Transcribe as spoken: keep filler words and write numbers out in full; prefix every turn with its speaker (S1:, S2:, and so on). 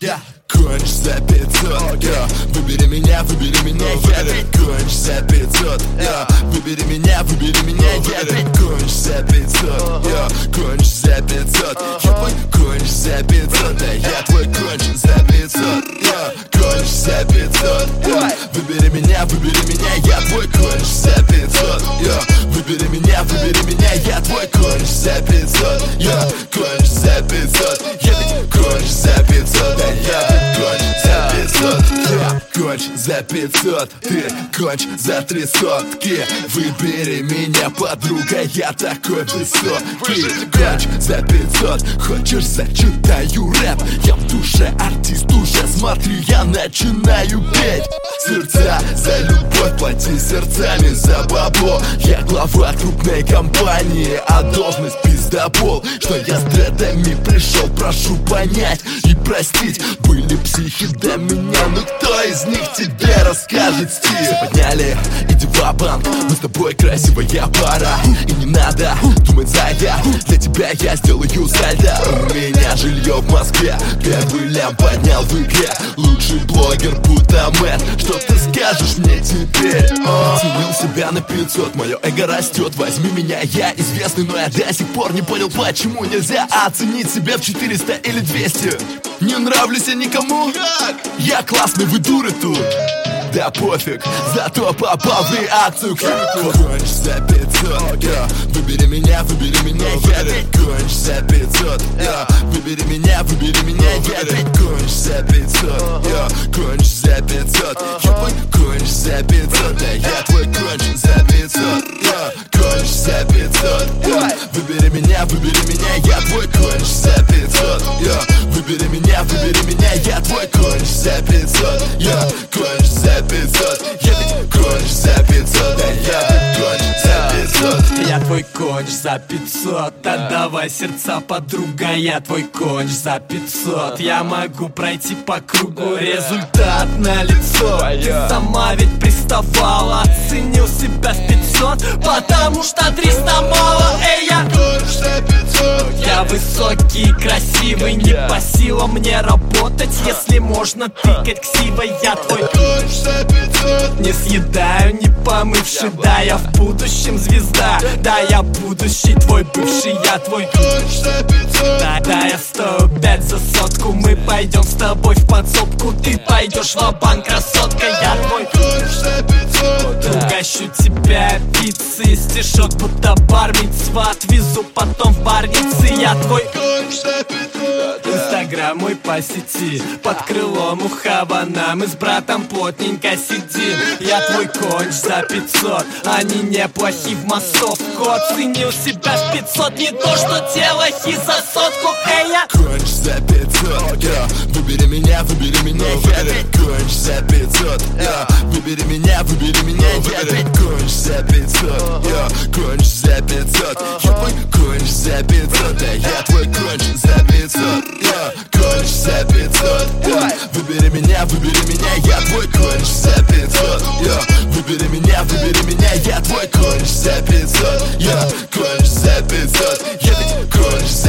S1: Я конч за пятьсот, я выбери меня, выбери меня, я ведь конч за пятьсот, я выбери меня, выбери меня, я ведь конч за пятьсот, я конч за пятьсот, я твой конч за пятьсот, да я твой конч за пятьсот, я конч за пятьсот, я выбери меня, выбери меня, я твой конч за пятьсот, я выбери меня, выбери меня, я твой конч за пятьсот, я конч за пятьсот, я ведь конч за пятьсот, да я конч за пятьсот, я конч за пятьсот, ты конч за три сотки. Выбери меня, подруга, я такой высокий. Конч за пятьсот, хочешь зачитаю рэп? Я в душе артист, уже смотри, я начинаю петь. Сердца за любовь, плати сердцами за бабло. Я глава крупной компании, а должность пиздобол. Что я с дредами пришел, прошу понять и простить. Были психи до меня, но кто из них тебе расскажет стиль? Все подняли, иди в банк, мы с тобой красивая пара. И не надо думать зайдя, для тебя я сделаю сальдо. У меня жилье в Москве, первый лям поднял в игре. Лучший блогер будто мэр, что ты скажешь мне теперь? Оценил себя на пятьсот, мое эго растет. Возьми меня, я известный, но я до сих пор не понял, почему нельзя оценить себя в четыреста или двести. Не нравлюсь я никому, я классный, вы дуры тут. Да пофиг, зато попал в реакцию. Конч за пятьсот, я выбери меня, выбери меня, я ведь конч за пятьсот, я выбери меня, выбери меня, я ведь конч за пятьсот, я конч за пятьсот, я твой конч за пятьсот, да я твой конч за пятьсот, я конч за пятьсот, я выбери меня, выбери меня, я твой конч за пятьсот, я выбери меня, выбери меня, я твой конч за пятьсот, я конч за пятьсот, я ведь конч за пятьсот, да я ведь конч за пятьсот.
S2: Я твой конч за пятьсот, отдавай сердца, подруга, я твой конч за пятьсот. Я могу пройти по кругу, результат налицо. Ты сама ведь приставала, оценил себя в пятьсот, потому что триста мало. Эй, я конч за пятьсот. Я высокий, красивый, не по силам мне работать. Если можно тыкать ксивой, я твой конч за пятьсот. Не съедаю, не помывший, да я в будущем звезда. Да я будущий твой бывший, я твой конч за пятьсот. Да, да я стою пять за сотку, мы пойдем с тобой в подсобку. Ты пойдешь в банк, красотка, я твой конч за пятьсот. Угощу тебя пиццей, стишок будто бар-мицва. Отвезу потом в барницы, я твой конч за пятьсот. Инстаграм мой по сети, под крылом у Хавана мы с братом плотненько сидим. Я твой конч за пятьсот, они неплохи в массовку. Оценил себя в пятьсот, не то что телохи за сотку. Эй, я
S1: конч за пятьсот, я выбери меня, выбери меня, я ведь конч за пятьсот, я выбери меня, выбери меня, я ведь конч за пятьсот, я конч за пятьсот, я твой конч за пятьсот, да я твой конч за пятьсот, я конч за пятьсот, я выбери меня, выбери меня, я твой конч за пятьсот, я выбери меня, выбери меня, я твой конч за пятьсот, я конч за пятьсот, я ведь конч за